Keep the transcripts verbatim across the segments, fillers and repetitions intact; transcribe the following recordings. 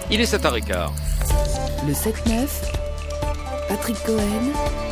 Il est sept heures quinze. Le sept neuf, Patrick Cohen,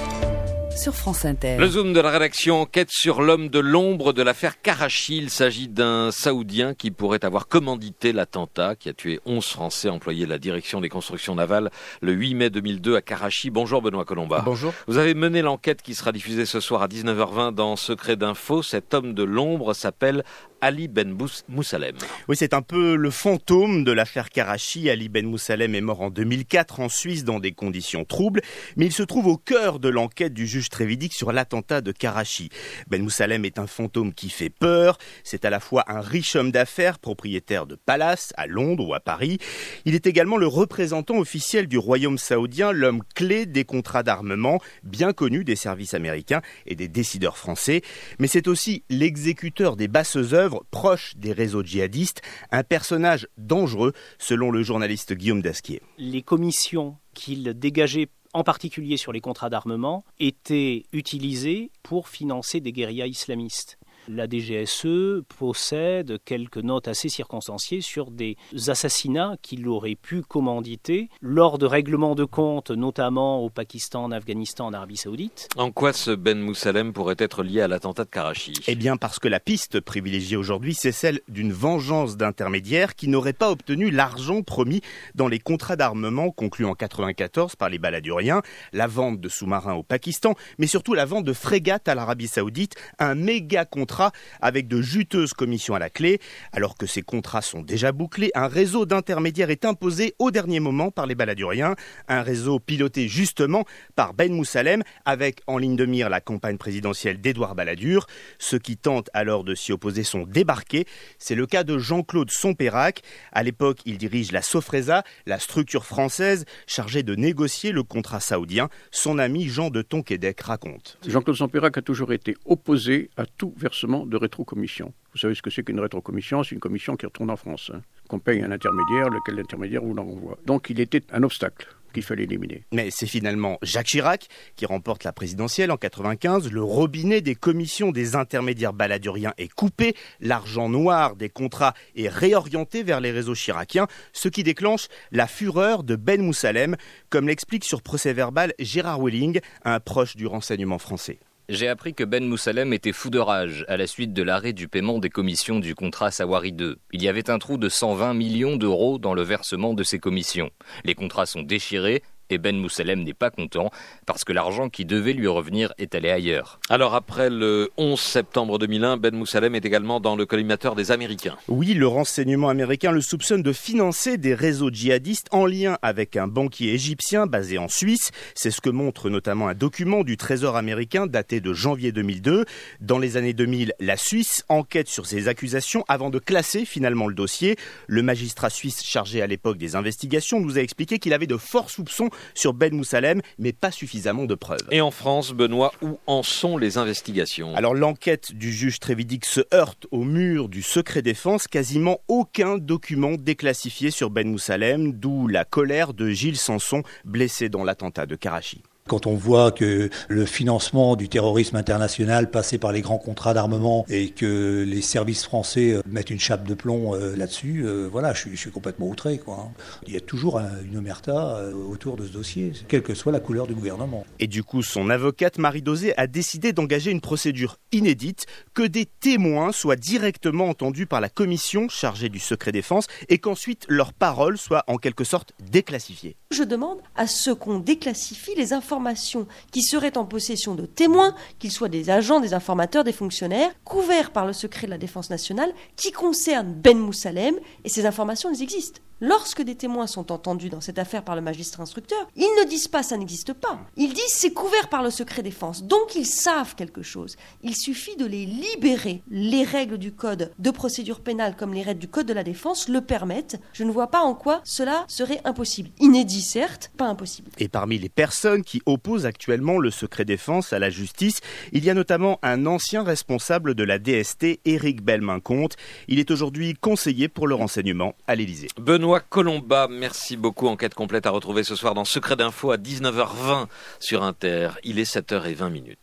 sur France Inter. Le Zoom de la rédaction enquête sur l'homme de l'ombre de l'affaire Karachi. Il s'agit d'un Saoudien qui pourrait avoir commandité l'attentat qui a tué onze Français employés de la direction des constructions navales le huit mai deux mille deux à Karachi. Bonjour Benoît Colomba. Bonjour. Vous avez mené l'enquête qui sera diffusée ce soir à dix-neuf heures vingt dans Secret d'Info. Cet homme de l'ombre s'appelle Ali Ben Moussalem. Oui, c'est un peu le fantôme de l'affaire Karachi. Ali Ben Moussalem est mort en deux mille quatre en Suisse dans des conditions troubles, mais il se trouve au cœur de l'enquête du juge Trévidic sur l'attentat de Karachi. Ben Moussalem est un fantôme qui fait peur. C'est à la fois un riche homme d'affaires, propriétaire de palaces à Londres ou à Paris. Il est également le représentant officiel du royaume saoudien, l'homme clé des contrats d'armement, bien connu des services américains et des décideurs français. Mais c'est aussi l'exécuteur des basses œuvres, proche des réseaux djihadistes, un personnage dangereux selon le journaliste Guillaume Dasquier. Les commissions qu'il dégageait en particulier sur les contrats d'armement étaient utilisées pour financer des guérillas islamistes. La D G S E possède quelques notes assez circonstanciées sur des assassinats qu'il aurait pu commanditer lors de règlements de comptes, notamment au Pakistan, en Afghanistan, en Arabie Saoudite. En quoi ce Ben Moussalem pourrait être lié à l'attentat de Karachi ? Eh bien parce que la piste privilégiée aujourd'hui, c'est celle d'une vengeance d'intermédiaires qui n'auraient pas obtenu l'argent promis dans les contrats d'armement conclus en quatre-vingt-quatorze par les baladuriens, la vente de sous-marins au Pakistan, mais surtout la vente de frégates à l'Arabie Saoudite, un méga contrat avec de juteuses commissions à la clé. Alors que ces contrats sont déjà bouclés, un réseau d'intermédiaires est imposé au dernier moment par les baladuriens, un réseau piloté justement par Ben Moussalem, avec en ligne de mire la campagne présidentielle d'Édouard Balladur. Ceux qui tentent alors de s'y opposer sont débarqués. C'est le cas de Jean-Claude Sompérac. À l'époque, il dirige la Sofresa, la structure française chargée de négocier le contrat saoudien. Son ami Jean de Tonquédec raconte. Jean-Claude Sompérac a toujours été opposé à tout versement de rétrocommission. Vous savez ce que c'est qu'une rétrocommission ? C'est une commission qui retourne en France, hein, qu'on paye un intermédiaire, lequel l'intermédiaire vous l'envoie. Donc il était un obstacle qu'il fallait éliminer. Mais c'est finalement Jacques Chirac qui remporte la présidentielle en quatre-vingt-quinze. Le robinet des commissions des intermédiaires baladuriens est coupé. L'argent noir des contrats est réorienté vers les réseaux chiraciens, ce qui déclenche la fureur de Ben Moussalem, comme l'explique sur procès-verbal Gérard Welling, un proche du renseignement français. J'ai appris que Ben Moussalem était fou de rage à la suite de l'arrêt du paiement des commissions du contrat Sawari deux. Il y avait un trou de cent vingt millions d'euros dans le versement de ces commissions. Les contrats sont déchirés et Ben Moussalem n'est pas content parce que l'argent qui devait lui revenir est allé ailleurs. Alors après le onze septembre deux mille un, Ben Moussalem est également dans le collimateur des Américains. Oui, le renseignement américain le soupçonne de financer des réseaux djihadistes en lien avec un banquier égyptien basé en Suisse. C'est ce que montre notamment un document du Trésor américain daté de janvier deux mille deux. Dans les années deux mille, la Suisse enquête sur ces accusations avant de classer finalement le dossier. Le magistrat suisse chargé à l'époque des investigations nous a expliqué qu'il avait de forts soupçons sur Ben Moussalem, mais pas suffisamment de preuves. Et en France, Benoît, où en sont les investigations ? Alors l'enquête du juge Trévidic se heurte au mur du secret défense. Quasiment aucun document déclassifié sur Ben Moussalem, d'où la colère de Gilles Sanson, blessé dans l'attentat de Karachi. Quand on voit que le financement du terrorisme international passait par les grands contrats d'armement et que les services français mettent une chape de plomb là-dessus, euh, voilà, je suis, je suis complètement outré, quoi. Il y a toujours une omerta autour de ce dossier, quelle que soit la couleur du gouvernement. Et du coup, son avocate Marie Dosé a décidé d'engager une procédure inédite, que des témoins soient directement entendus par la commission chargée du secret défense et qu'ensuite leurs paroles soient en quelque sorte déclassifiées. Je demande à ce qu'on déclassifie les informations qui seraient en possession de témoins, qu'ils soient des agents, des informateurs, des fonctionnaires, couverts par le secret de la défense nationale, qui concernent Ben Moussalem, et ces informations, elles existent. Lorsque des témoins sont entendus dans cette affaire par le magistrat instructeur, ils ne disent pas ça n'existe pas. Ils disent c'est couvert par le secret défense. Donc ils savent quelque chose. Il suffit de les libérer. Les règles du code de procédure pénale comme les règles du code de la défense le permettent. Je ne vois pas en quoi cela serait impossible. Inédit certes, pas impossible. Et parmi les personnes qui opposent actuellement le secret défense à la justice, il y a notamment un ancien responsable de la D S T, Éric Bellemin-Comte. Il est aujourd'hui conseiller pour le renseignement à l'Élysée. Benoît Colomba, merci beaucoup. Enquête complète à retrouver ce soir dans Secret d'Info à dix-neuf heures vingt sur Inter. Il est sept heures vingt.